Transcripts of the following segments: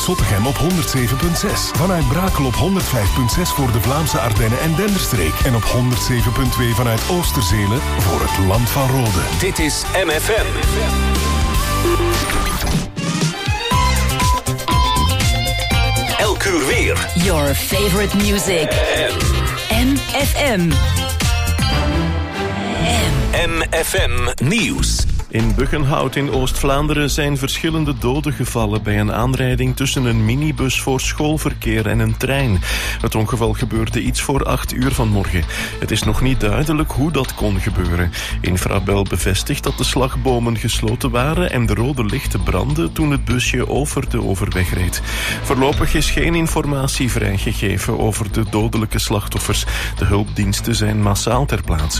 Zottegem op 107.6. Vanuit Brakel op 105.6 voor de Vlaamse Ardennen en Denderstreek. En op 107.2 vanuit Oosterzelen voor het Land van Rode. Dit is MFM. Elk uur weer. Your favorite music. MFM. MFM Nieuws. In Buggenhout in Oost-Vlaanderen zijn verschillende doden gevallen bij een aanrijding tussen een minibus voor schoolverkeer en een trein. Het ongeval gebeurde iets voor 8 uur vanmorgen. Het is nog niet duidelijk hoe dat kon gebeuren. Infrabel bevestigt dat de slagbomen gesloten waren en de rode lichten brandden toen het busje over de overweg reed. Voorlopig is geen informatie vrijgegeven over de dodelijke slachtoffers. De hulpdiensten zijn massaal ter plaatse.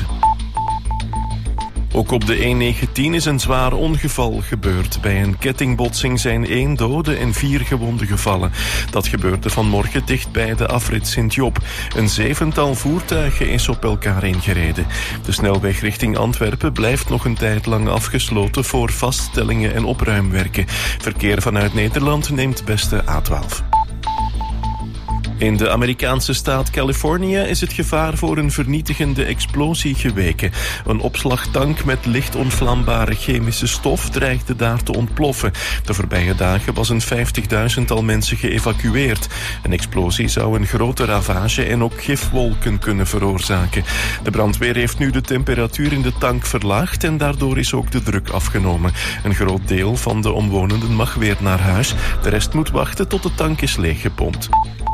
Ook op de E19 is een zwaar ongeval gebeurd. Bij een kettingbotsing zijn 1 dode en 4 gewonden gevallen. Dat gebeurde vanmorgen dicht bij de afrit Sint-Job. Een 7-tal voertuigen is op elkaar ingereden. De snelweg richting Antwerpen blijft nog een tijd lang afgesloten voor vaststellingen en opruimwerken. Verkeer vanuit Nederland neemt beste A12. In de Amerikaanse staat Californië is het gevaar voor een vernietigende explosie geweken. Een opslagtank met licht ontvlambare chemische stof dreigde daar te ontploffen. De voorbije dagen was een 50.000-tal mensen geëvacueerd. Een explosie zou een grote ravage en ook gifwolken kunnen veroorzaken. De brandweer heeft nu de temperatuur in de tank verlaagd en daardoor is ook de druk afgenomen. Een groot deel van de omwonenden mag weer naar huis. De rest moet wachten tot de tank is leeggepompt.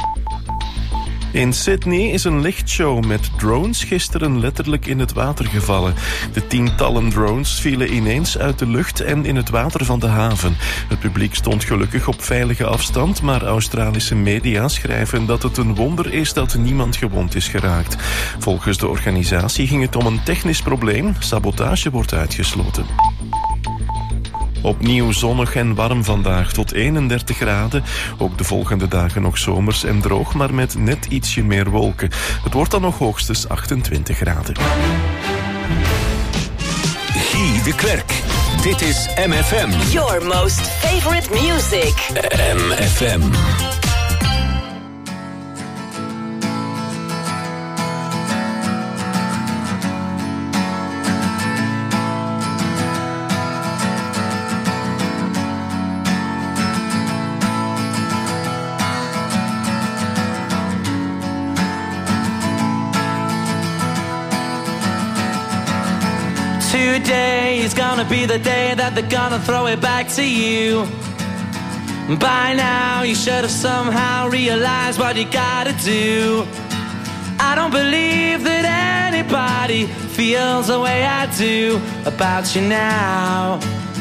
In Sydney is een lichtshow met drones gisteren letterlijk in het water gevallen. De tientallen drones vielen ineens uit de lucht en in het water van de haven. Het publiek stond gelukkig op veilige afstand, maar Australische media schrijven dat het een wonder is dat niemand gewond is geraakt. Volgens de organisatie ging het om een technisch probleem. Sabotage wordt uitgesloten. Opnieuw zonnig en warm vandaag, tot 31 graden. Ook de volgende dagen nog zomers en droog, maar met net ietsje meer wolken. Het wordt dan nog hoogstens 28 graden. Guy de Klerk. Dit is MFM. Your most favorite music. MFM. Today is gonna be the day that they're gonna throw it back to you. By now you should have somehow realized what you gotta do. I don't believe that anybody feels the way I do about you now.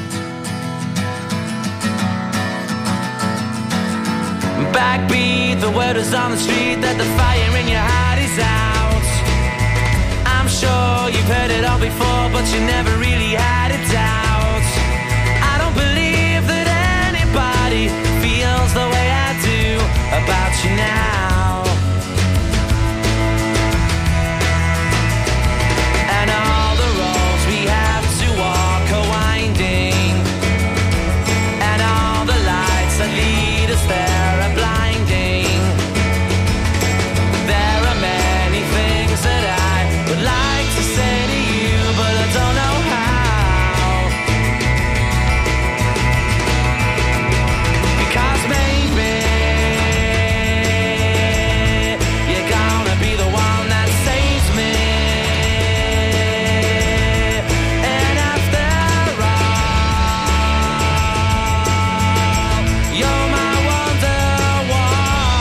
Backbeat, the word is on the street that the fire in your heart is out. I'm sure you've heard it all before, but you never really had a doubt. I don't believe that anybody feels the way I do about you now. And all the roads we have to walk are winding, and all the lights that lead us there are blinding. There are many things that I would like to say to you, but I don't know how. Because maybe you're gonna be the one that saves me. And after all, you're my wonderwall.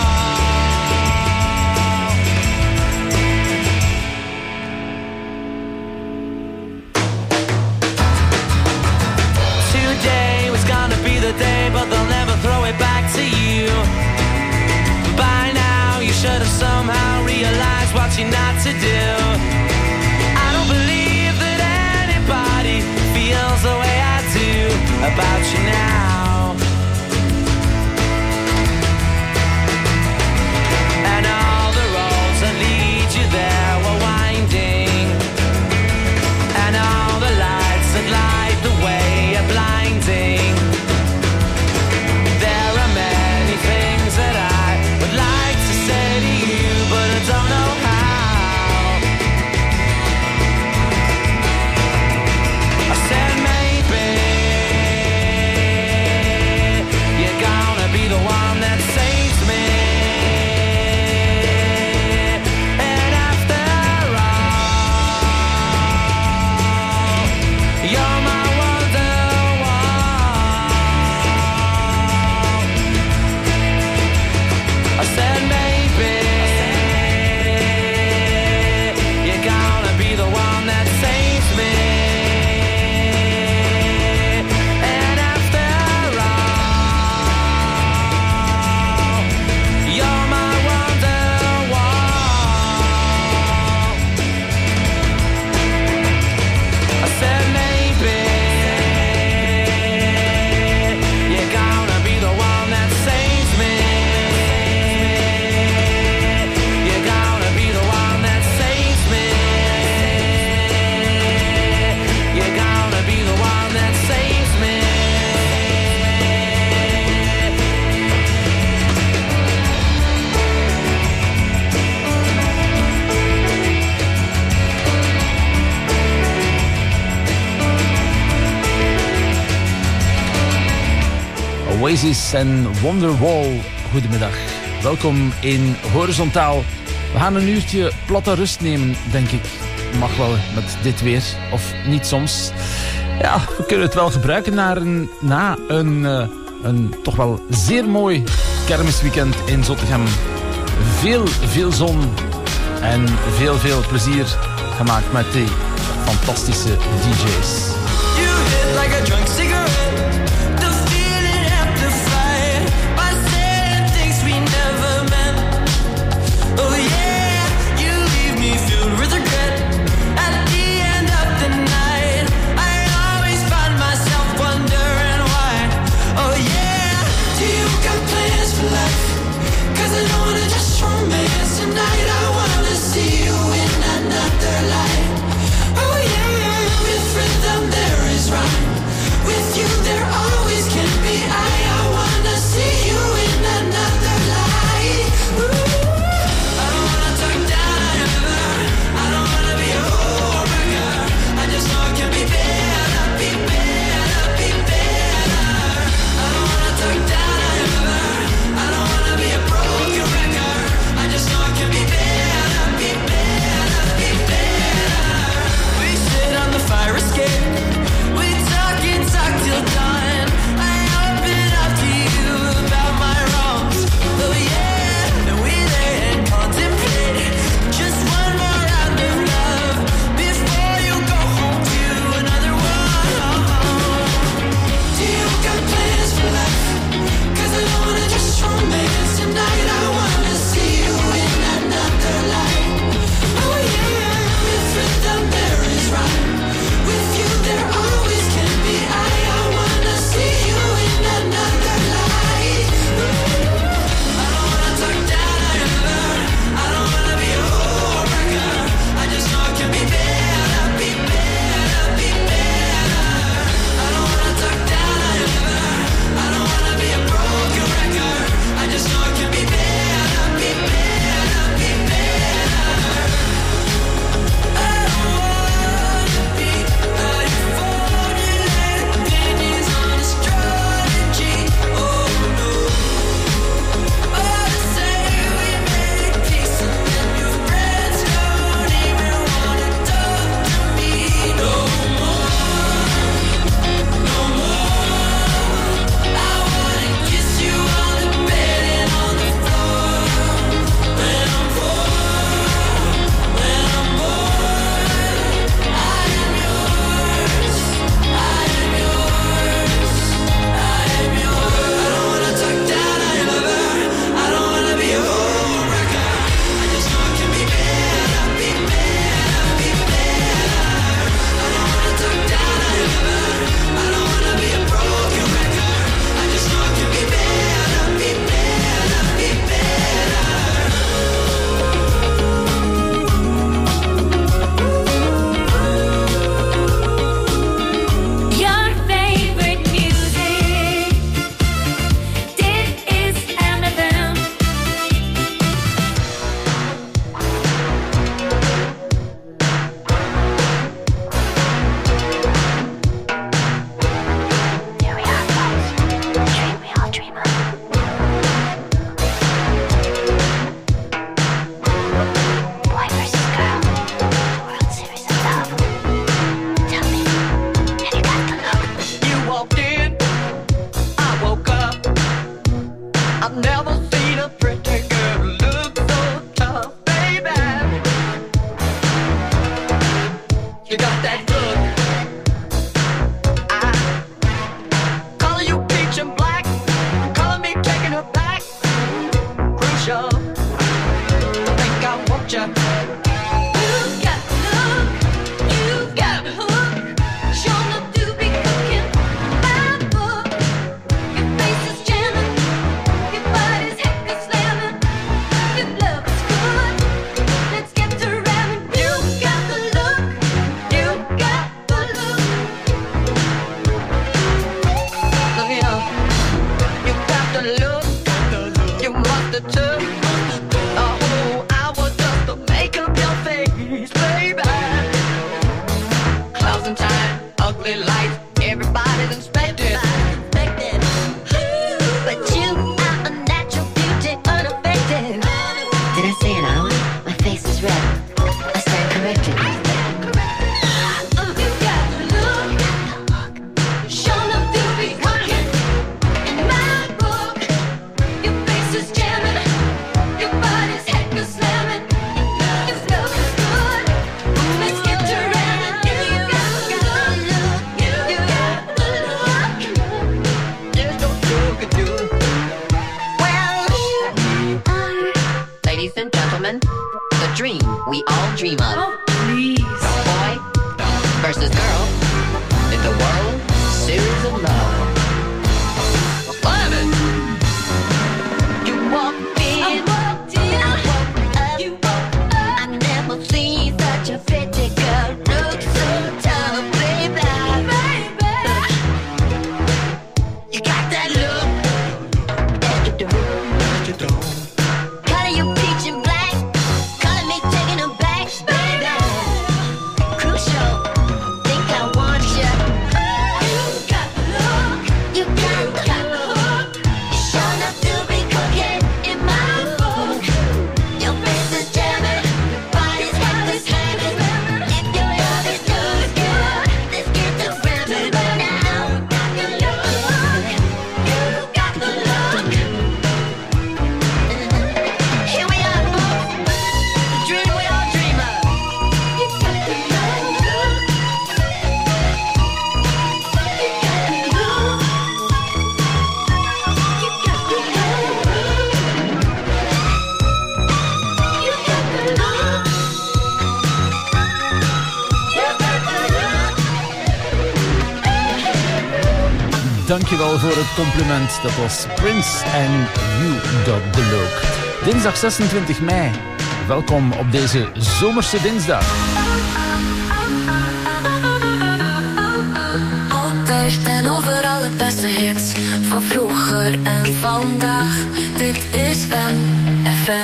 Today was gonna be the day, but they'll never throw it back to you. By now you should have somehow realized what you're not to do. I don't believe that anybody feels the way I do about you now. And all the roads that lead you there were winding, and all the lights that light the way are blinding. There are many Oasis en Wonderwall. Goedemiddag. Welkom in Horizontaal. We gaan een uurtje platte rust nemen, denk ik. Mag wel met dit weer, of niet soms. Ja, we kunnen het wel gebruiken na een toch wel zeer mooi kermisweekend in Zottegem. Veel zon en veel plezier gemaakt met die fantastische DJ's. You hit like a drunk cigarette. The feeling amplified by saying things we never meant. Oh yeah, you leave me filled with regret. At the end of the night, I always find myself wondering why. Oh yeah, do you got plans for life? 'Cause I don't wanna just romance tonight. I wanna see you in another light. Oh yeah, with rhythm there is rhyme. With you there always can be I wanna see you in another light. Ooh. I don't wanna talk down ever. I don't wanna be a homewrecker. I just know it can be better, be better, be better. I don't wanna talk down ever. I don't wanna be a broken record. I just know it can be better, be better, be better. We sit on the fire escape. We talk till dawn. I open up to you about my wrongs. Oh yeah, and we lay and contemplate just one more round of love before you go home to another one. Do you got plans for life? 'Cause I don't wanna just romance tonight. I wanna see you in another light. Oh yeah, with rhythm there is rhyme. With you there always can be I wanna see you in another light. I don't wanna talk down ever. I don't wanna be a homewrecker. I just know it can be better, be better, be better. I don't wanna talk down ever. I don't wanna be a broken record. I just know it can be better, be better, be better. I don't wanna be a euphonic opinions on astrology. Oh no. Oh, to say we made peace and then your friends don't even wanna talk to me no more, no more. I wanna kiss you on the bed and on the floor. When I'm bored, when I'm bored, I am yours, I am yours, I am yours. I don't wanna talk down ever. I don't wanna be a homewrecker. I just know it can be better, be better, be better. I don't wanna talk down ever. I don't wanna be a broken record. I just know it can be better, be better, be better. Your favorite music. Dit is MFM. Here we are, folks. The dream we all dream of. Boy versus girl. World Series of Love. Tell me, have you got the look? You walked in, I woke up. I've never seen a pretty girl look so tough, baby. You got that look. I color you peach and black, color me taking her back. Crucial, I think I want you. You've got the look, you've got the hook. Sure enough to be cooking my book. Your face is jamming, your body's heck is slamming. If love is good, let's get to ramming. You've got the look, you've got the look. Look here, you got the look, you must have took a whole hour just to make up your face, baby. Closing time, ugly lights, everybody's inspected. Ooh, woman, the dream we all dream of. Oh, please. Boy versus girl in the world series of love. Love it. You walked in, I walked up. You woke up. I never seen such a pretty girl look so tough, baby. You got that look that you don't. Color you peach and black, color me taking them back, baby. Crucial, think I want you. You got the look, you got the hook. You sure enough to be cooking in my book. Your face is jamming, your body's hot as slamming. If your love is good, let's get to ramming. Now, you got the look. Here we are, folks. The dream we all dream of. You got the look. You got the look. You got the look. You got the look. You got the look. Dankjewel voor het compliment. Dat was Prince en You Got The Look. Dinsdag 26 mei. Welkom op deze zomerse dinsdag. Altijd en overal het beste hits van vroeger en vandaag. Dit is MFM.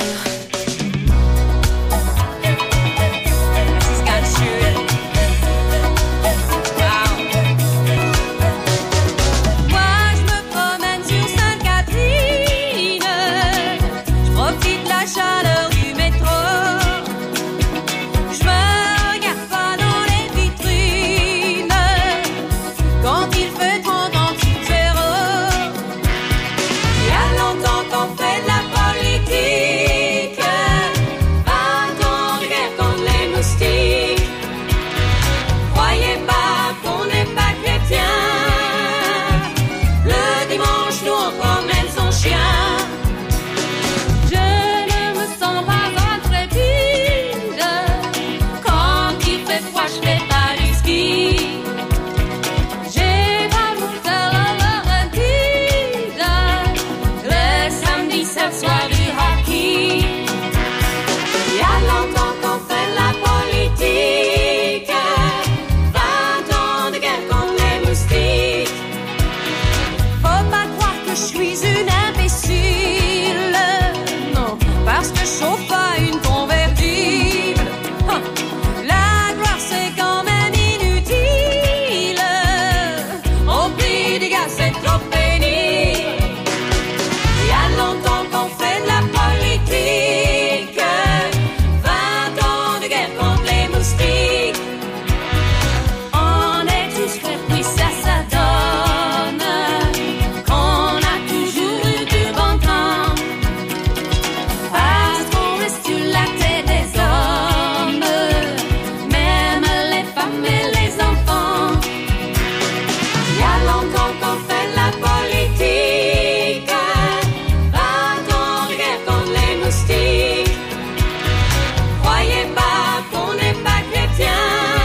Moi je me promène sur Sainte-Catherine, je profite de la chaleur du métro, je me regarde pas dans les vitrines, quand il fait 30 ans sous zéro. Il y a longtemps qu'on fait de la politique, 20 ans de guerre contre les moustiques. Croyez pas qu'on n'est pas chrétien. Le dimanche, nous on promène son chien. Je ne me sens pas intrépide. Quand il fait froid, je fais pas du ski. J'ai pas mon cœur à Laurentide. Le samedi, c'est le soir du hockey. Il y a longtemps qu'on fait de la politique, 20 ans de guerre contre les moustiques. Faut pas croire que je suis une imbécile, non, parce que je chauffe pas une convertible. Hein. La gloire c'est quand même inutile, au prix des gars c'est trop pénible. Il y a longtemps qu'on fait de la politique, 20 ans de guerre contre les moustiques. On est tous frères, puis ça donne qu'on a toujours eu du bon temps, parce qu'on reste sur la tête des hommes, même les femmes et les enfants. Il y a longtemps qu'on fait de la politique, 20 ans de guerre contre les moustiques. Croyez pas qu'on n'est pas chrétien.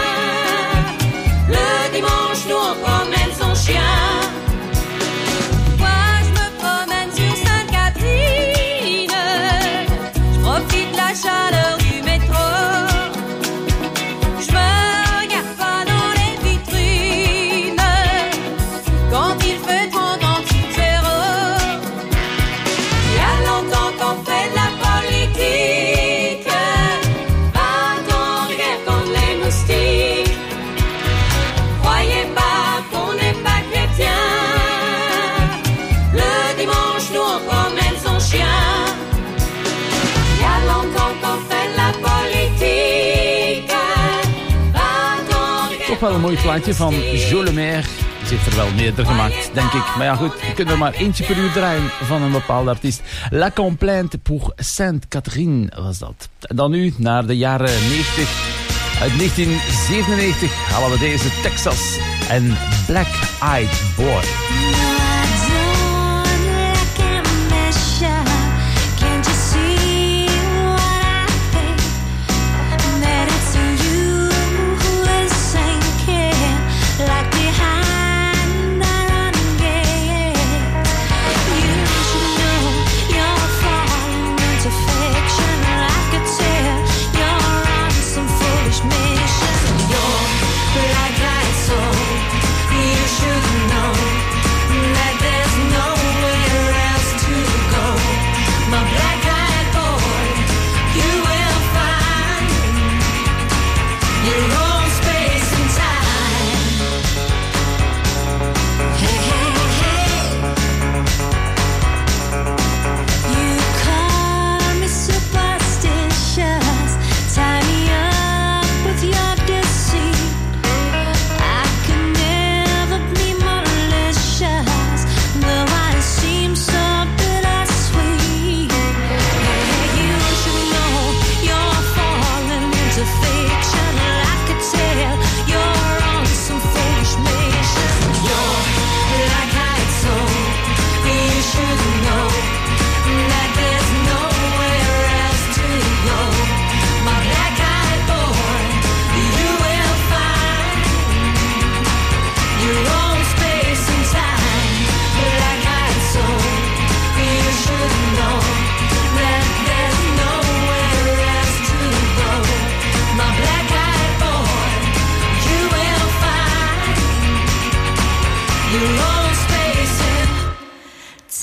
Le dimanche, nous on promène son chien. Moi je me promène sur Sainte-Catherine, je profite de la chaleur du métro, je me regarde pas dans les vitrines, quand il fait 30 ans sous zéro. Il y a longtemps qu'on fait de la politique, 20 ans de guerre contre les moustiques. Croyez pas qu'on n'est pas chrétien. Le dimanche, nous on promène son chien. Il y a longtemps qu'on fait de la politique, 20 ans de guerre. Toch wel een mooi plaatje van Jo Le Maire. Ze heeft er wel meerdere gemaakt, denk ik. Maar ja goed, je kunt er maar eentje per uur draaien van een bepaalde artiest. La Complainte pour Sainte-Catherine was dat. En dan nu naar de jaren 90. Uit 1997 halen we deze Texas en Black Eyed Boy. Can't you see what I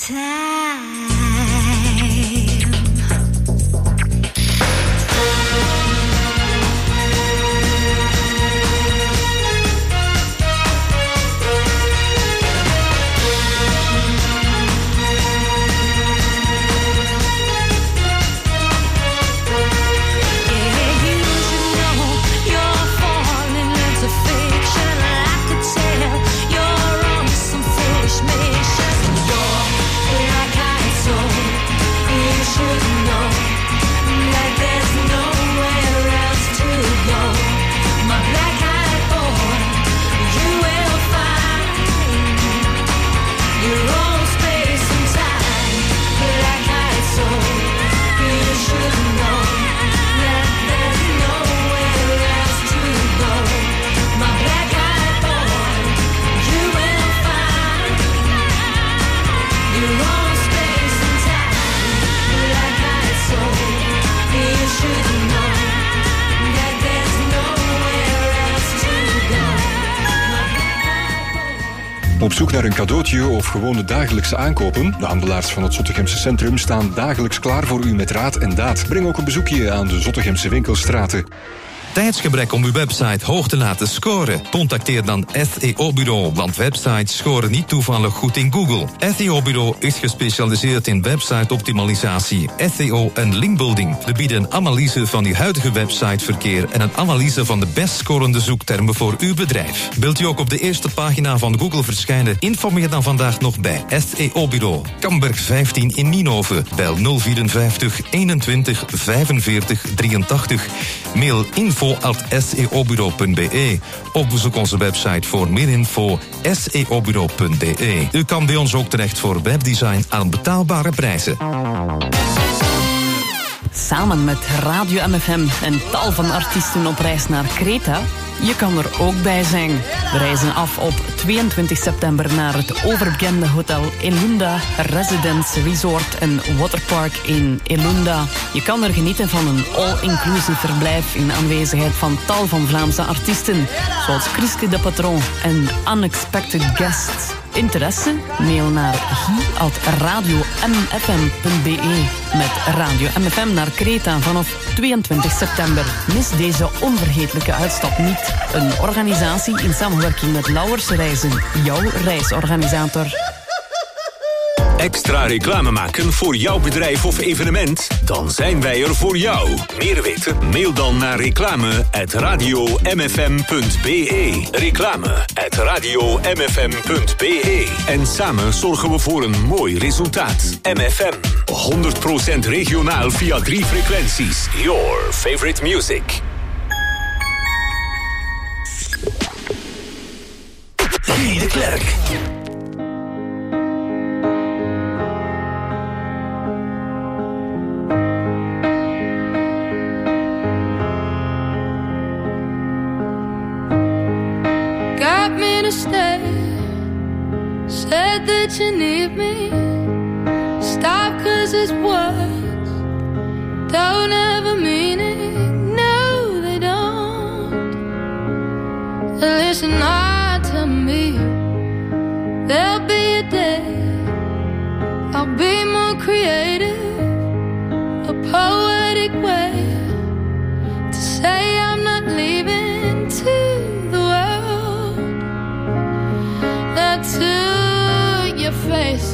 Op zoek naar een cadeautje of gewone dagelijkse aankopen? De handelaars van het Zottegemse Centrum staan dagelijks klaar voor u met raad en daad. Breng ook een bezoekje aan de Zottegemse winkelstraten. Tijdsgebrek om uw website hoog te laten scoren? Contacteer dan SEO-bureau, want websites scoren niet toevallig goed in Google. SEO-bureau is gespecialiseerd in website-optimalisatie, SEO en linkbuilding. We bieden een analyse van uw huidige websiteverkeer en een analyse van de best scorende zoektermen voor uw bedrijf. Wilt u ook op de eerste pagina van Google verschijnen? Informeer dan vandaag nog bij SEO-bureau. Kamberg 15 in Nienhoven. Bel 054 21 45 83. Mail info@seobureau.be of bezoek onze website voor meer info seobureau.be. U kan bij ons ook terecht voor webdesign aan betaalbare prijzen. Samen met Radio MFM en tal van artiesten op reis naar Kreta. Je kan er ook bij zijn. We reizen af op 22 september naar het overbekende hotel Elunda Residence Resort en Waterpark in Elunda. Je kan er genieten van een all-inclusive verblijf in aanwezigheid van tal van Vlaamse artiesten, zoals Chriske de Patron en Unexpected Guests. Interesse? Mail naar guy@radiomfm.be. Met Radio MFM naar Kreta vanaf 22 september. Mis deze onvergetelijke uitstap niet. Een organisatie in samenwerking met Lauwers Reizen, jouw reisorganisator. Extra reclame maken voor jouw bedrijf of evenement? Dan zijn wij er voor jou. Meer weten? Mail dan naar reclame@radiomfm.be. Reclame@radiomfm.be. En samen zorgen we voor een mooi resultaat. MFM. 100% regionaal via 3 frequenties. Your favorite music. Guy de Klerk. Stay. Said that you need me. Stop 'cause it's words don't ever mean it. No, they don't. Listen hard to me. There'll be a day I'll be more creative, a poetic way to say I'm not leaving to to your face.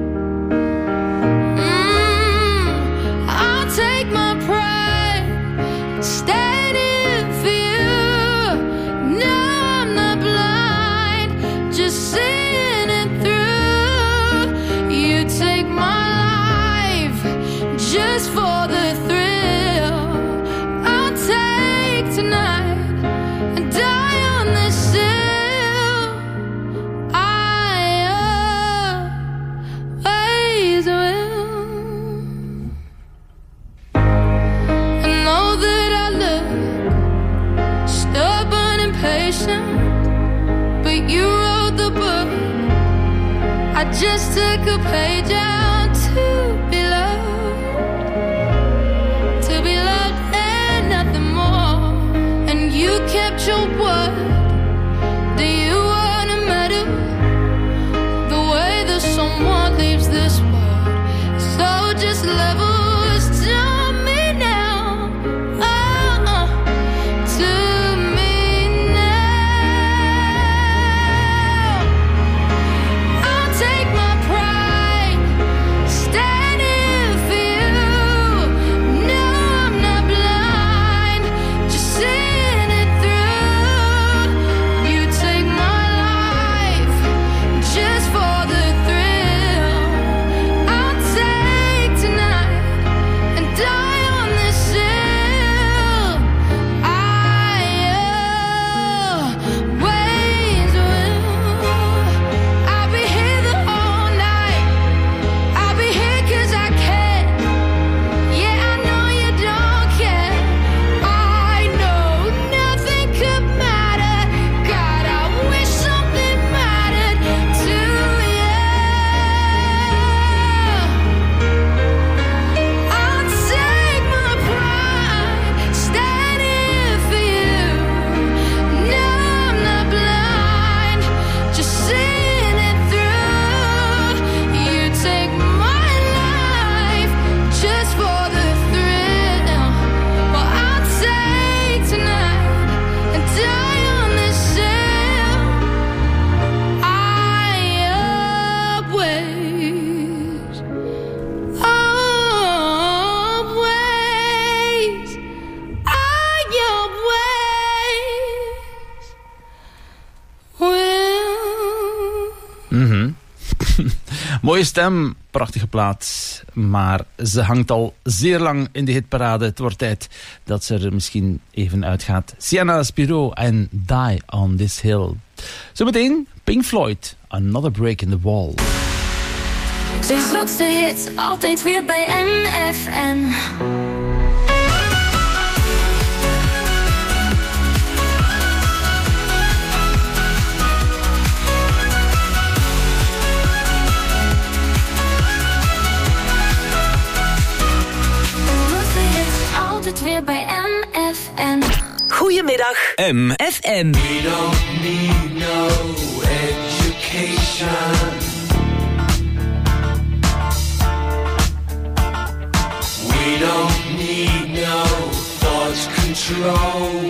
I'll take my pride standing for you. No, I'm not blind, just seeing it through. You take my life just for the thrill. I'll take tonight and die on this sill. But you wrote the book. I just took a page out to be loved and nothing more. And you kept your word. Do you want a medal? The way that someone leaves this world. Mooie stem, prachtige plaat. Maar ze hangt al zeer lang in de hitparade. Het wordt tijd dat ze er misschien even uitgaat. Sienna Spiro en Die on This Hill. Zometeen Pink Floyd, Another Break in the Wall. Zijn grootste hits altijd weer bij MFM. Altijd weer bij MFM. Goedemiddag, MFM. We don't need no education. We don't need no thought control.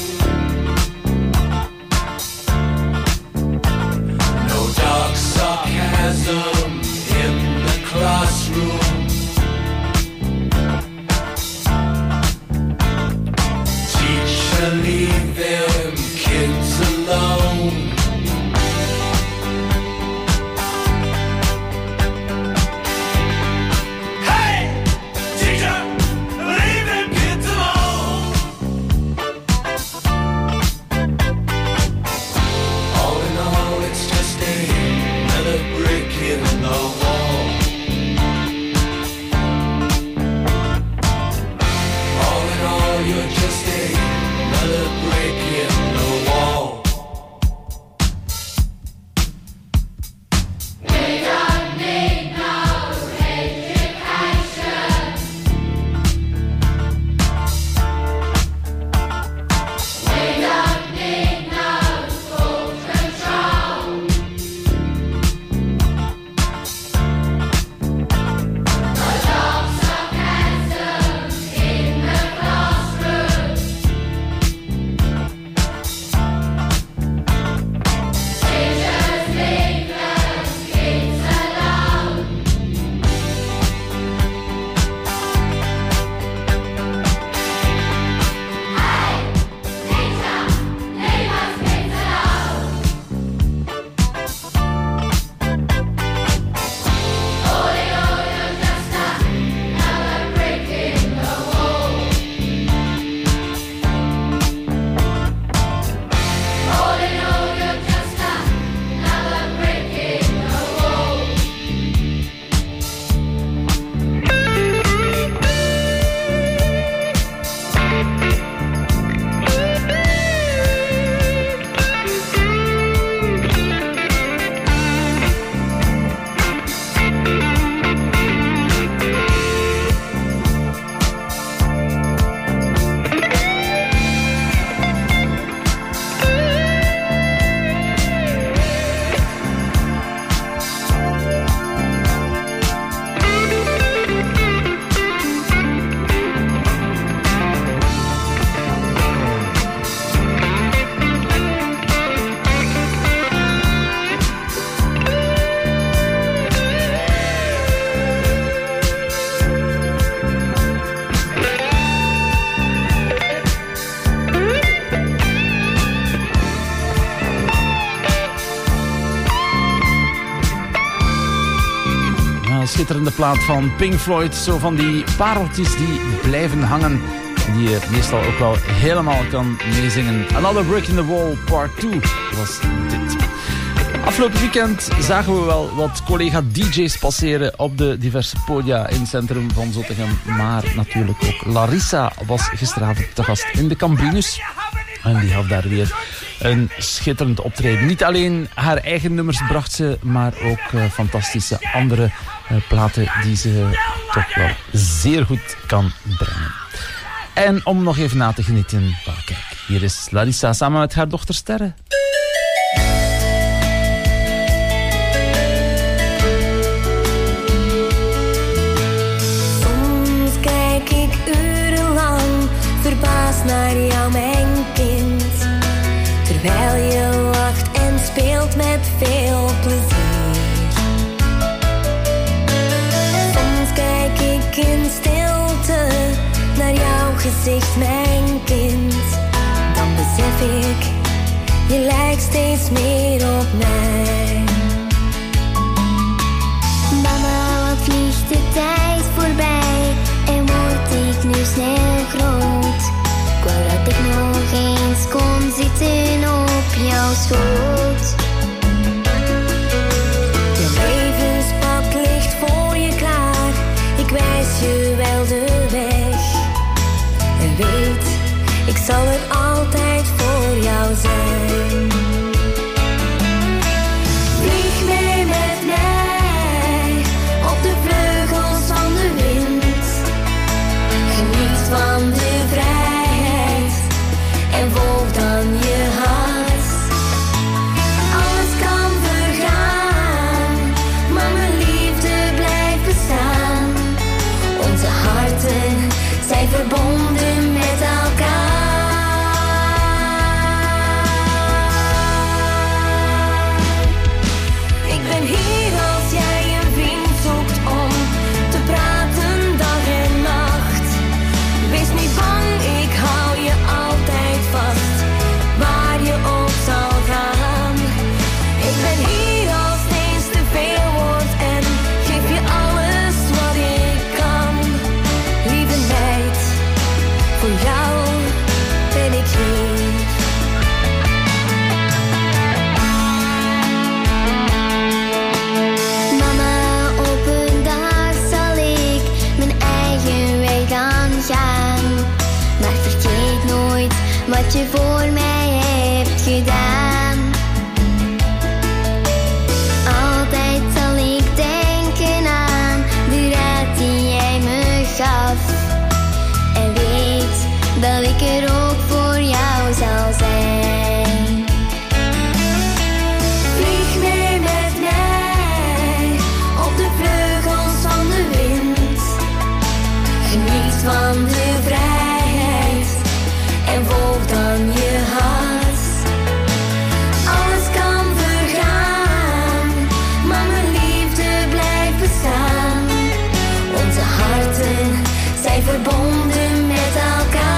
No dark sarcasm in the classroom. Leave them kids alone. Hey, teacher, leave them kids alone. All in all, it's just another brick in the wall. All in all, you're just another break in the wall. We don't need no education. We don't need no full control. No dark sarcasm in the classroom. Schitterende plaat van Pink Floyd. Zo van die pareltjes die blijven hangen. Die je meestal ook wel helemaal kan meezingen. Another Brick in the Wall, part 2 was dit. Afgelopen weekend zagen we wel wat collega-dj's passeren op de diverse podia in het centrum van Zottegem. Maar natuurlijk ook Larissa was gisteravond te gast in de Cambrinus. En die had daar weer een schitterend optreden. Niet alleen haar eigen nummers bracht ze, maar ook fantastische andere platen die ze toch wel zeer goed kan brengen. En om nog even na te genieten, kijk, hier is Larissa samen met haar dochter Sterre. Soms kijk ik urenlang verbaasd naar jou, mijn kind. Terwijl je lacht en speelt met veel plezier. Soms kijk ik in stilte naar jouw gezicht, mijn kind. Dan besef ik, je lijkt steeds meer op mij. jouw schoot. Je levenspad ligt voor je klaar. Ik wijs je wel de weg. En weet, ik zal er altijd voor jou zijn. Vlieg mee met mij op de vleugels van de wind. Geniet van de vrijheid en volg dan je hart. Alles kan vergaan, maar mijn liefde blijft bestaan. Onze harten zijn verbonden met elkaar. Ik ben hier als jij een vriend zoekt om te praten dag en nacht. Wees niet bang, ik hou je altijd vast, waar je ook zal gaan. Ik ben hier als het eens te veel wordt en geef je alles wat ik kan. Lieve meid, voor jou ben ik hier. Mama, op een dag zal ik mijn eigen weg dan gaan. Maar vergeet nooit wat je voor mij hebt gedaan. Altijd zal ik denken aan de raad die jij me gaf. En weet dat ik er ook voor jou zal zijn. Vlieg mee met mij op de vleugels van de wind. Geniet van de vrijheid en volg dan je hart. Alles kan vergaan, maar mijn liefde blijft bestaan. Onze harten zijn verbonden met elkaar.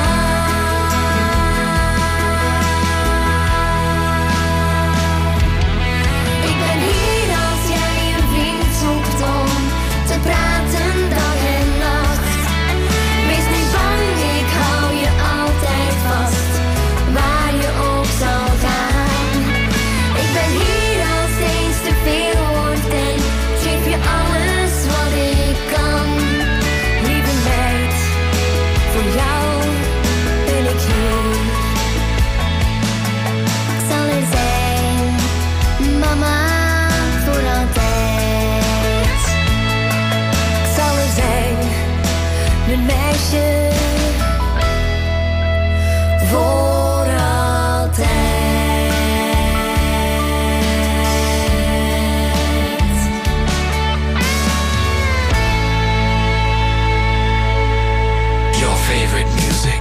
Ik ben hier als jij een vriend zoekt om te praten dag en nacht. Wees niet bang, ik hou je altijd vast, waar je ook zal gaan. Ik ben hier als het eens te veel wordt en geef je alles wat ik kan. Lieve meid, voor jou ben ik hier. Ik zal er zijn, mama, voor altijd. Ik zal er zijn, mijn meisje, voor altijd. Your favorite music.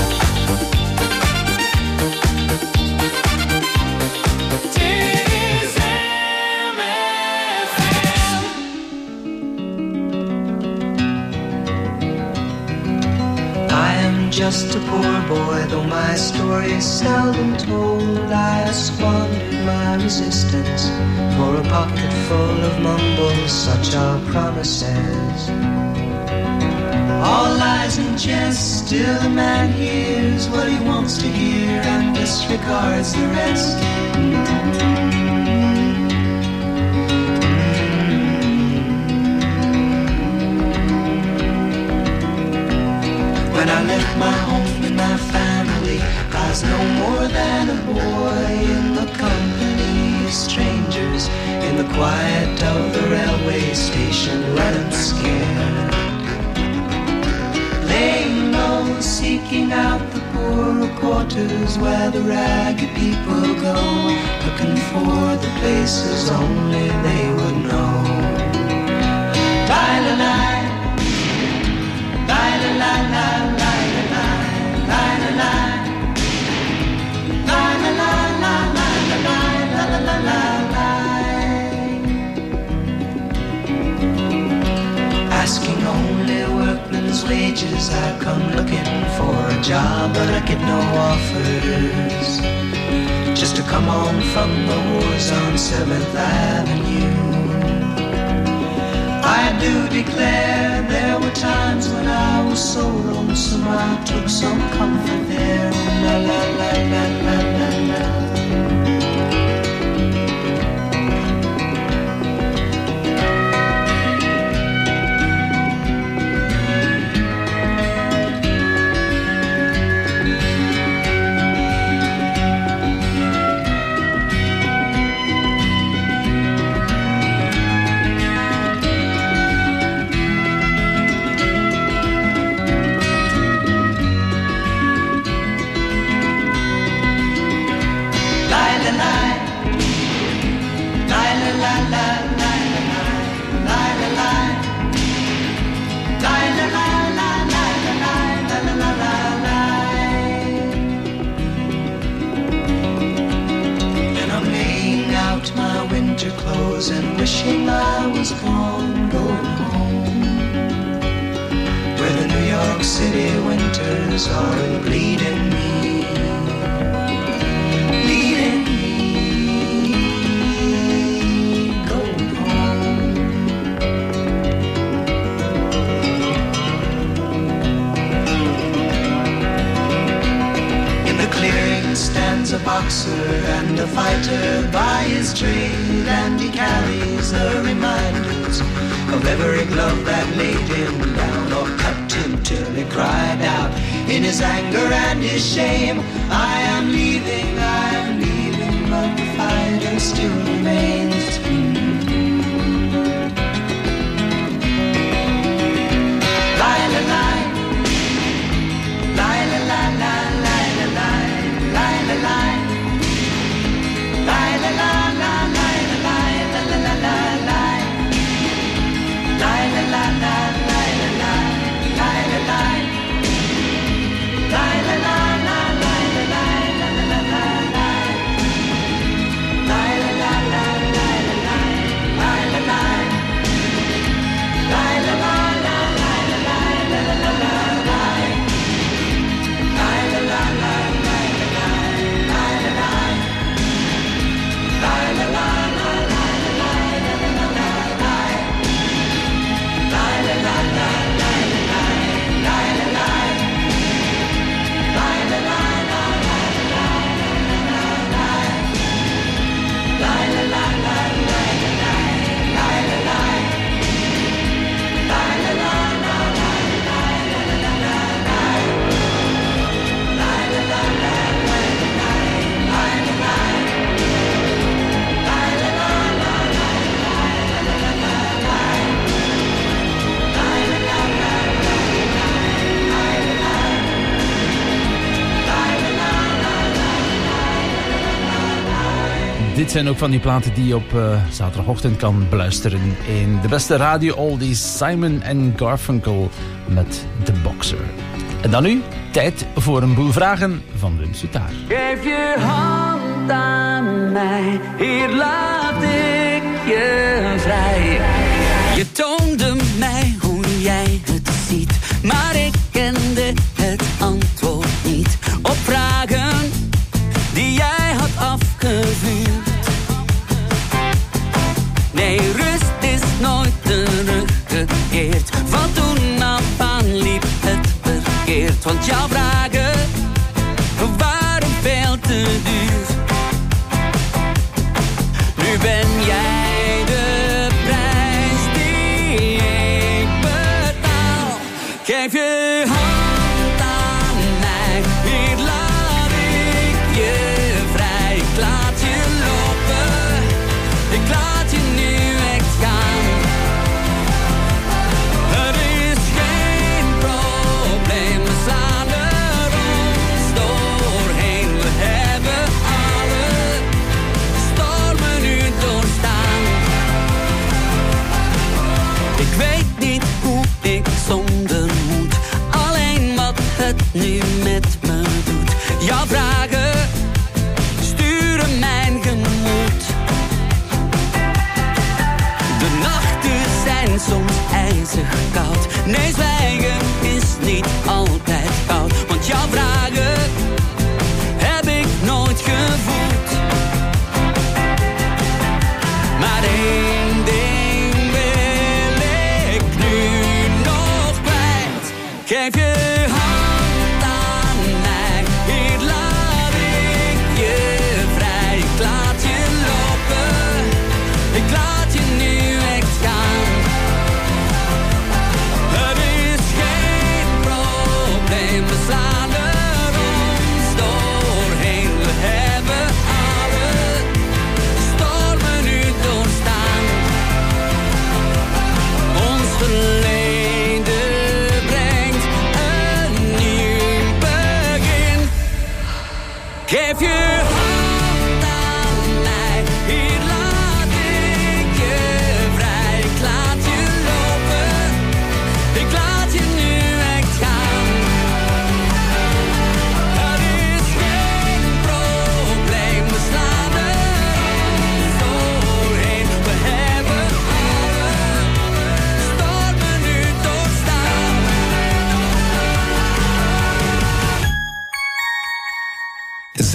I am just a poor boy, though my story is seldom told. I have squandered my resistance for a pocket full of mumbles, such are promises. All lies and jest, still a man hears what he wants to hear and disregards the rest. When I left my home and my family, I was no more than a boy in the company of strangers, in the quiet of the railway station, running scared. Laying low, seeking out the poorer quarters where the ragged people go, looking for the places only they would know. Bye-la-la, bye-la-la-la. Asking only workmen's wages, I come looking for a job, but I get no offers. Just to come on from the wars on 7th Avenue. I do declare there were times when I was so lonesome I took some comfort there. La la la la la la la. winter clothes and wishing I was gone, going home, where the New York City winters are bleeding me. Stands a boxer and a fighter by his trade, and he carries the reminders of every glove that laid him down or cut him till he cried out in his anger and his shame, I am leaving, but the fighter still remains. Dit zijn ook van die platen die je op zaterdagochtend kan beluisteren in de beste radio oldies, Simon & Garfunkel met The Boxer. En dan nu, tijd voor een boel vragen van Wim Sutaar. Geef je hand aan mij, hier laat ik je vrij. Je toonde mij hoe jij het ziet, maar ik kende het antwoord niet op vragen die jij had afgevuurd. Nee, rust is nooit teruggekeerd. Van toen af aan liep het verkeerd. Want jouw vragen waren veel te duur. Nu ben jij de prijs die ik betaal. Geef je hand aan mij, hier laat ik je vrij. Ik laat je lopen, ik laat je nu echt gaan. Er is geen probleem, we slaan er ons doorheen. We hebben alle stormen nu doorstaan. Ik weet niet hoe ik zonder moet, alleen wat het nu met me doet. Jouw vragen sturen mijn gemoed. De nachten zijn soms ijzig koud. Nee, zwijgen is niet altijd koud. Want jouw vragen heb ik nooit gevoeld. Maar één ding wil ik nu nog kwijt. Geef je hand aan mij, hier laat ik je vrij. Ik laat je lopen, ik laat je nu echt gaan. Er is geen probleem, we slaan er ons doorheen. We hebben alle stormen nu doorstaan. Ons verleden brengt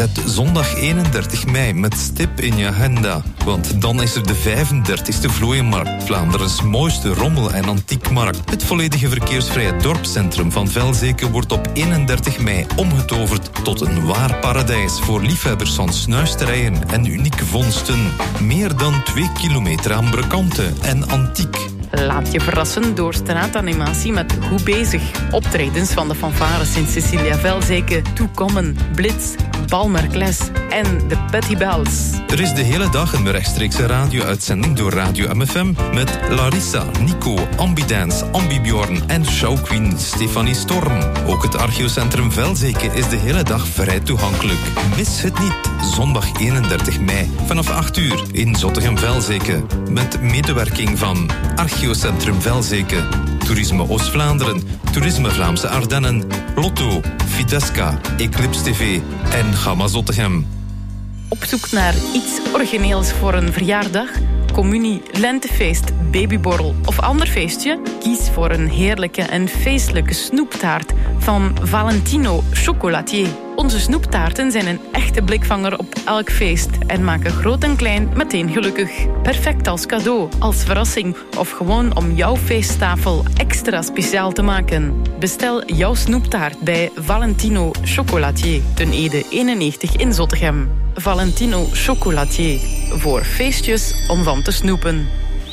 Zet zondag 31 mei met stip in je agenda. Want dan is er de 35e Vlooienmarkt, Vlaanderens mooiste rommel- en antiekmarkt. Het volledige verkeersvrije dorpscentrum van Velzeke wordt op 31 mei omgetoverd tot een waar paradijs voor liefhebbers van snuisterijen en unieke vondsten. Meer dan 2 kilometer aan brokanten en antiek. Laat je verrassen door straatanimatie met Goed Bezig. Optredens van de fanfares in Cecilia Velzeke, Toekommen, Blitz, Balmerkles en de Petty Bells. Er is de hele dag een rechtstreekse radio-uitzending door Radio MFM met Larissa, Nico, Ambidance, Ambibjorn en showqueen Stefanie Storm. Ook het archeocentrum Velzeke is de hele dag vrij toegankelijk. Mis het niet, zondag 31 mei vanaf 8 uur in Zottegem-Velzeke. Met medewerking van Archeocentrum Velzeke, Toerisme Oost-Vlaanderen, Toerisme Vlaamse Ardennen, Lotto, Fidesca, Eclipse TV en Gamma Zottegem. Op zoek naar iets origineels voor een verjaardag, communie, lentefeest, babyborrel of ander feestje? Kies voor een heerlijke en feestelijke snoeptaart van Valentino Chocolatier. Onze snoeptaarten zijn een echte blikvanger op elk feest en maken groot en klein meteen gelukkig. Perfect als cadeau, als verrassing of gewoon om jouw feesttafel extra speciaal te maken. Bestel jouw snoeptaart bij Valentino Chocolatier, ten Ede 91 in Zottegem. Valentino Chocolatier, voor feestjes om van te snoepen.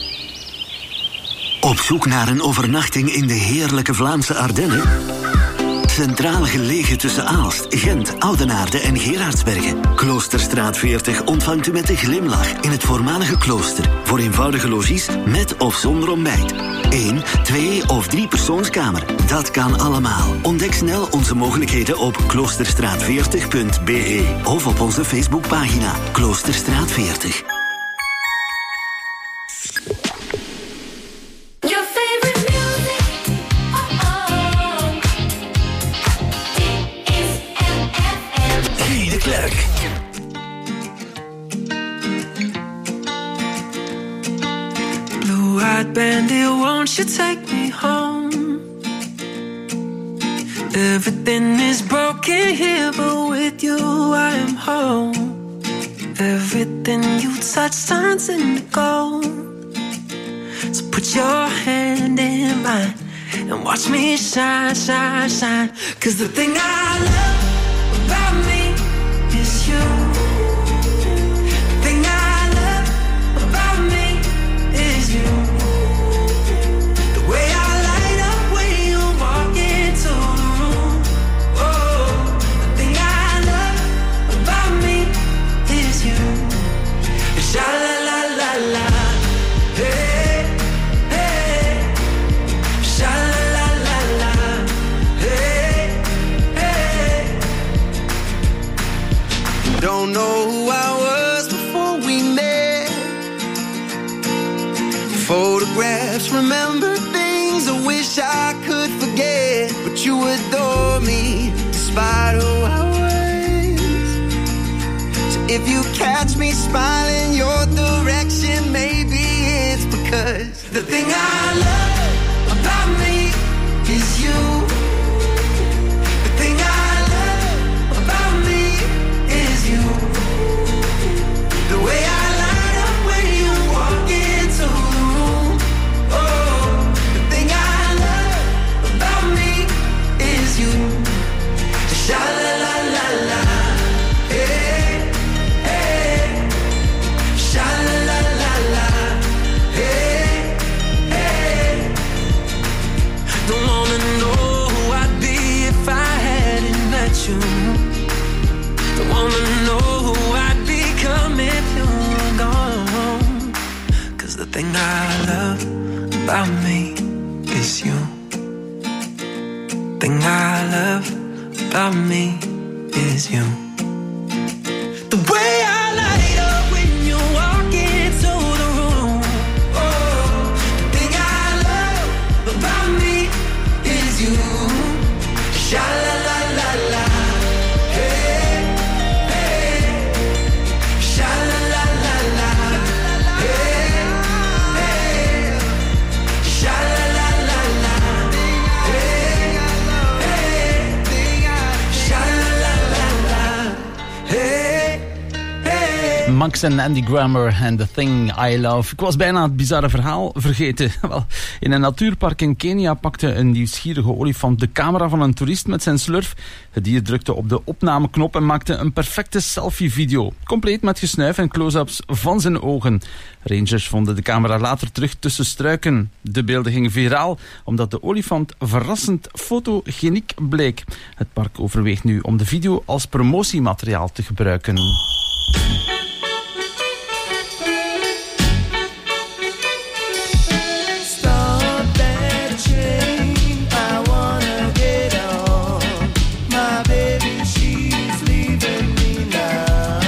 Op zoek naar een overnachting in de heerlijke Vlaamse Ardennen? Centraal gelegen tussen Aalst, Gent, Oudenaarde en Gerardsbergen. Kloosterstraat 40 ontvangt u met een glimlach in het voormalige klooster. Voor eenvoudige logies met of zonder ontbijt. 1, 2 of 3 persoonskamer. Dat kan allemaal. Ontdek snel onze mogelijkheden op kloosterstraat40.be of op onze Facebookpagina Kloosterstraat 40. Blue-eyed bandit, won't you take me home? Everything is broken here, but with you I am home. Everything you touch turns into gold. So put your hand in mine and watch me shine, shine, shine. 'Cause the thing I love about me is you. The thing I love about me is you. The way I light up when you walk into the room. Oh, the thing I love about me is you. Sha la la la la, hey, hey. Sha la la la la, hey, hey. Don't know who I was before we met. Photographs, remember things I wish I could forget. But you adore me despite who I was. So if you catch me smiling your direction, maybe it's because the thing I love about me is you. The thing I love about me is you. The way I light up when you walk into the room. Oh, the thing I love about me is you. Sha la la la la, hey, hey. Sha la la la la, hey, hey. Don't wanna know who I'd be if I hadn't met you. Don't wanna know who I'd become if you were gone. 'Cause the thing I love about me is you. The thing I love about me is you. The way I light up when you walk into the room. Oh, the thing I love about me is you. Sha la la la la, hey, hey. Sha la la la la, hey, hey. Sha la la la la, hey, hey. Sha la la la la, Max en Andy Grammer en The Thing I Love. Ik was bijna het bizarre verhaal vergeten. Wel, in een natuurpark in Kenia pakte een nieuwsgierige olifant de camera van een toerist met zijn slurf. Het dier drukte op de opnameknop en maakte een perfecte selfie-video. Compleet met gesnuif en close-ups van zijn ogen. Rangers vonden de camera later terug tussen struiken. De beelden gingen viraal omdat de olifant verrassend fotogeniek bleek. Het park overweegt nu om de video als promotiemateriaal te gebruiken. Stop that train, I wanna get on. My baby, she's leaving me now.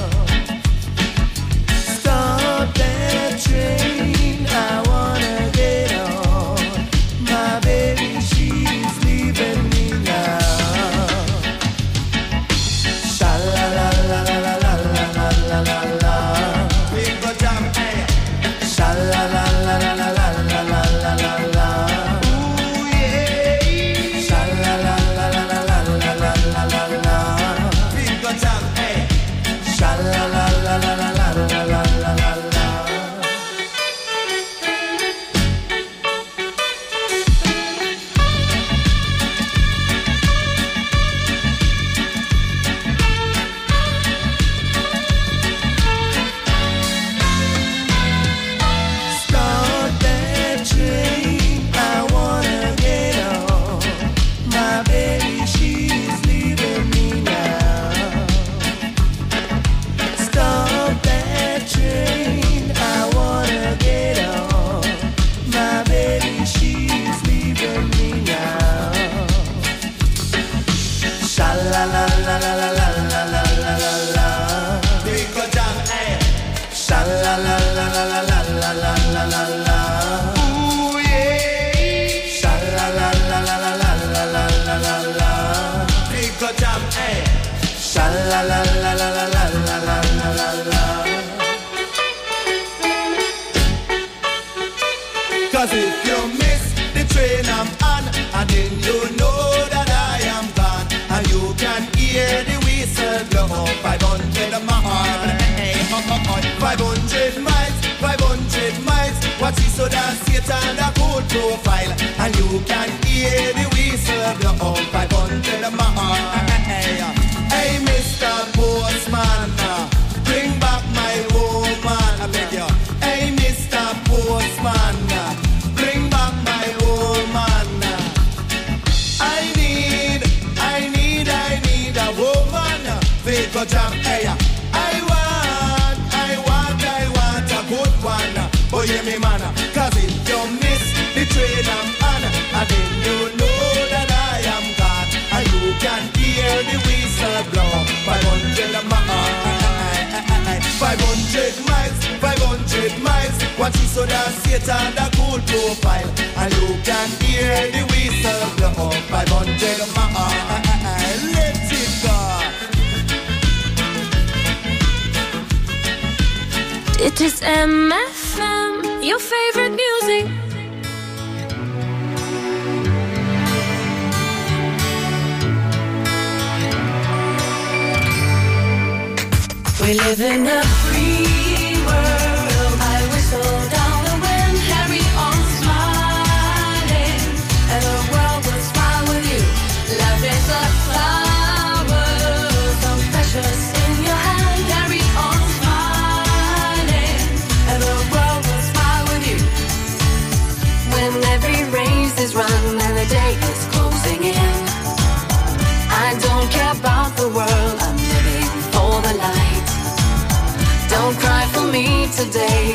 Stop that train, I wanna get on. My baby, she's leaving me now. Sha la la la la la la la la la la. We go down, hey. Sha la la la la la la la la la la la. Ooh yeah. Sha la la la la la la la la la la la. We go down, hey. Sha la la la la la la la la la la la. Start that train, I wanna get on. My baby, she's leaving me now. Stop that train, I wanna get on. My baby, she's leaving me now. Sha la la la la la la la la la la la. We go down, hey. Sha la la la la la la la la la la la. Ooh yeah. Sha la la la la la la la la la la la. We go down, hey. Sha la la la la la la la la la la la. 'Cause if you miss the train I'm on, and then you know that I am gone, and you can hear the whistle blow 500 miles, 500 miles, 500 miles. Watch this so that Satan a cool profile, and you can hear the whistle blow 500 miles. Hey, Mr. Postman, bring back my woman, I beg you. Hey, Mr. Postman, bring back my woman. I need a woman. Go jam, hey, I want a good one. Oh, yeah, me man, 'cause if you miss the train I'm on, and then you know that I am gone, and you can hear the whistle blow 500 miles, 500 miles, 500 miles. Watch it so that Satan the cool profile, and you can hear the whistle blow 500 miles. Let it go. It is MFM, your favorite music. We live in a free world. I whistle down the wind, carry on smiling, and the world will smile with you. Love is a flower, so precious in your hand. Carry on smiling, and the world will smile with you. When every race is run and the day is closing in, I don't care about the world. I'm living for the light. Don't cry for me today.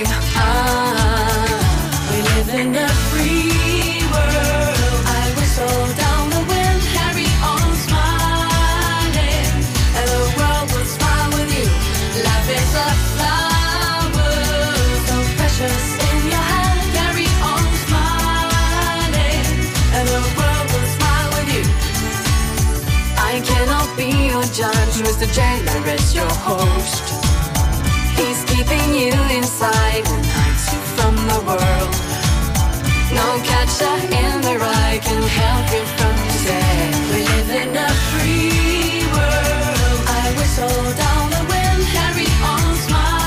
We live in a free world. I whistle down the wind, carry on smiling, and the world will smile with you. Life is a flower, so precious in your hand. Carry on smiling, and the world will smile with you. I cannot be your judge, Mr. Jailer is your host. He's keeping you inside and hides you from the world. No catcher in the rye can help you from today. We live in a free world. I whistle down the wind, carry on smiling.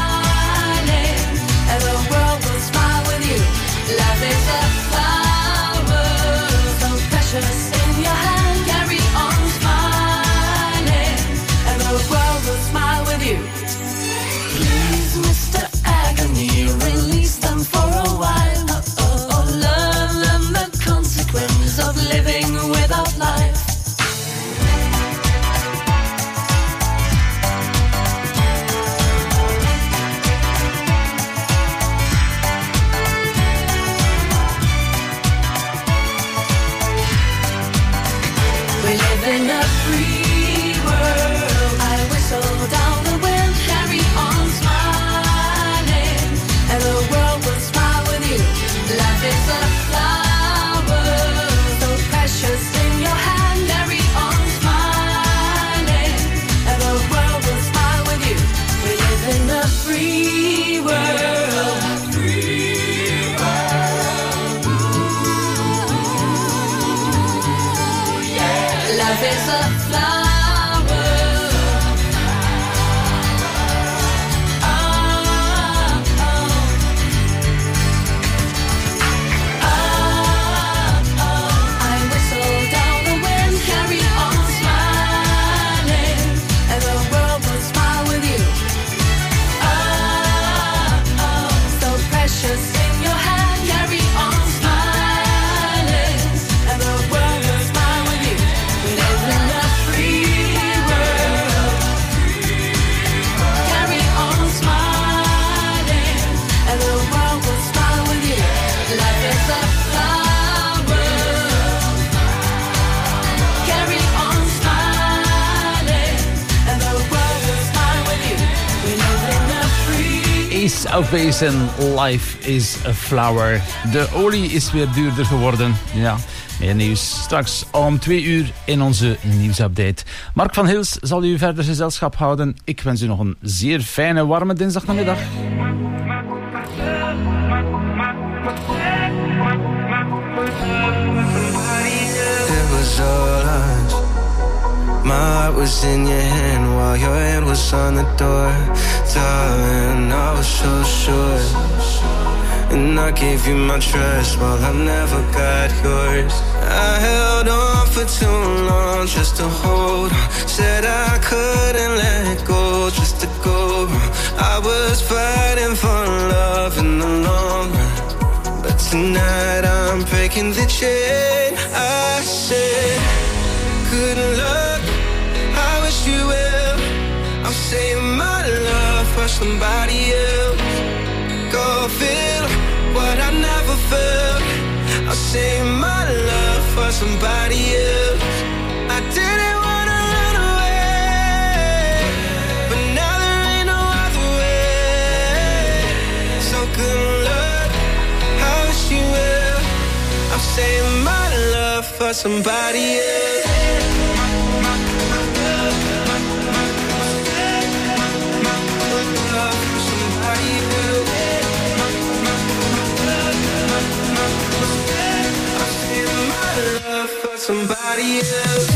live in a free world. I whistle down the wind, carry on smiling, and the world will smile with you. Life is a flower, so precious in your hand. Carry on smiling, and the world will smile with you. We live in a free world. Free world. Ooh, yeah. Life is a flower. Ace of Base en Life is a Flower. De olie is weer duurder geworden. Ja, meer nieuws. Straks om 2 uur in onze nieuwsupdate. Mark van Hils zal u verder gezelschap houden. Ik wens u nog een zeer fijne, warme dinsdagnamiddag. It was all us. My heart was in your hand while your hand was on the door. Darling, I was so sure. And I gave you my trust while I never got yours. I held on for too long just to hold on. Said I couldn't let go just to go. I was fighting for love in the long run. But tonight I'm breaking the chain. I said, good luck, I wish you well. I'm saying my love for somebody else. Go feel what I never felt. I'm saying my love for somebody else. I didn't wanna run away, but now there ain't no other way. So good luck, I wish you well. I'm saying my love for somebody else. Somebody else.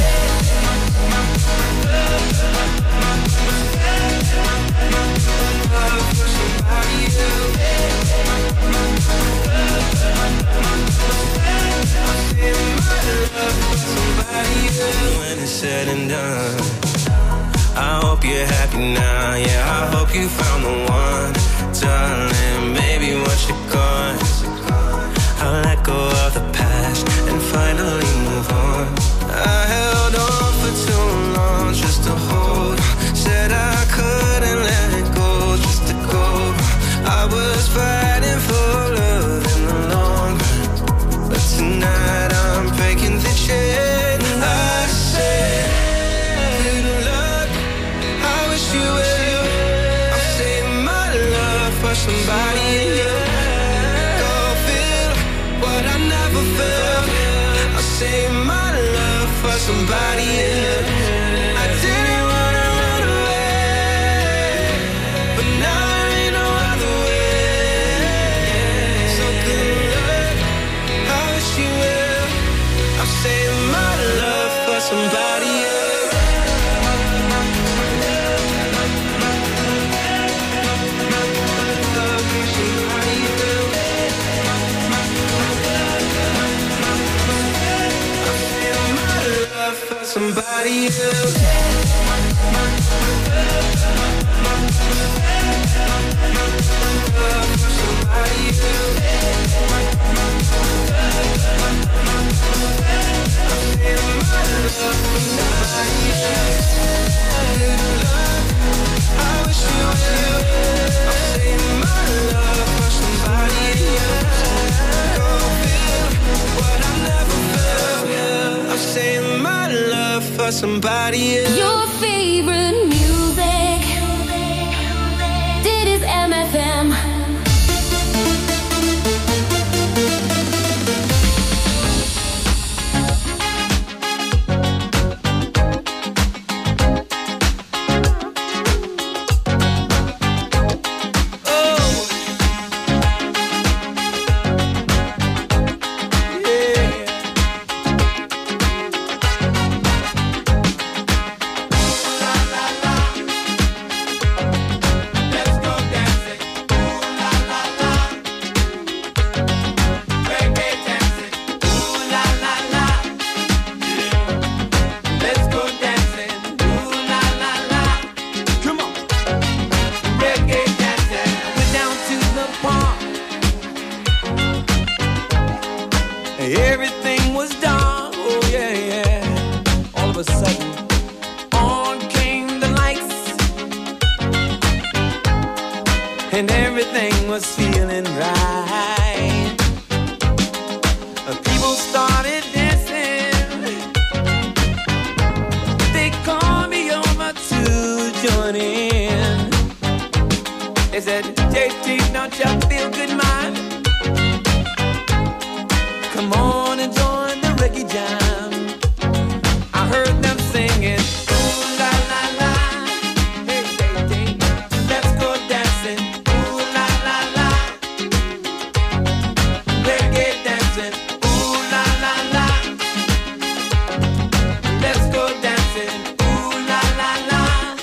When it's said and done, I hope you're happy now. Yeah, I hope you found the one, darling. Maybe once you're gone, I'll let go of the past and finally move on. I held on for too long just to hold on. Said I couldn't let it go just to go. I was fighting for love in the long run, but tonight I'm breaking the chain. I said, good luck, I wish you well. I'm saving my love for somebody else. I never felt. I say my love for somebody else. I didn't wanna run away, but now there ain't no other way. So good luck, I wish you well. I'm saying my love for somebody else. Somebody else. Saying my love for somebody else. Your favorite music. Dit is MFM. Everything was dark, oh yeah, yeah. All of a sudden, on came the lights, and everything was feeling right. People started dancing. They called me over to join in. They said, JT, don't you feel good, man? Come on and join the reggae jam. I heard them singing, ooh la la la, hey hey hey, let's go dancing, ooh la la la, reggae dancing, ooh la la la, let's go dancing, ooh la la la.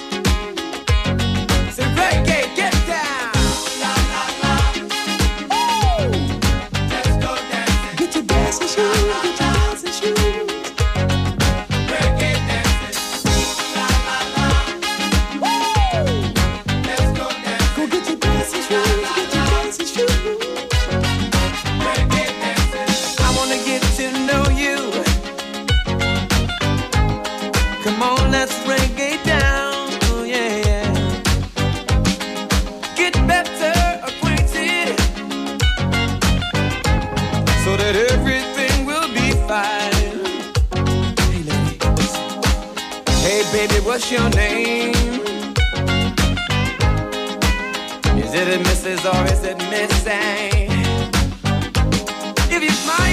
Say reggae, get down, ooh la la la, ooh, let's go dancing. Get your dancing shoes, get your dancing shoes. Reggae dancing, ooh la la la, woo. Let's go dancing. Go get your dancing shoes, get your dancing shoes. Reggae dancing. I wanna get to know you. Come on, let's reggae down, oh yeah, yeah. Get better acquainted, so that everything will be fine. Hey, ladies. Hey, baby, what's your name? Is it a Mrs. or is it Miss A? If you smile